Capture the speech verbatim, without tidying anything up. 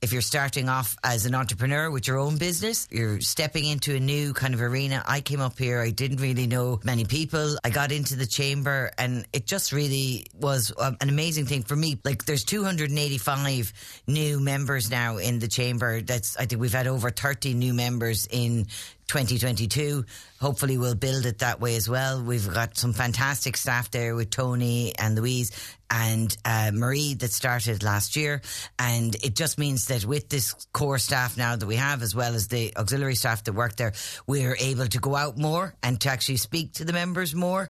if you're starting off as an entrepreneur with your own business, you're stepping into a new kind of arena. I came up here, I didn't really know many people. I got into the chamber and it just really was um, an amazing thing for me. Like, there's two hundred eighty-five new members now in the chamber. That's, I think we've had over thirty new members in twenty twenty-two. Hopefully we'll build it that way as well. We've got some fantastic staff there with Tony and Louise and uh, Marie that started last year, and it just means that with this core staff now that we have, as well as the auxiliary staff that work there, we're able to go out more and to actually speak to the members more.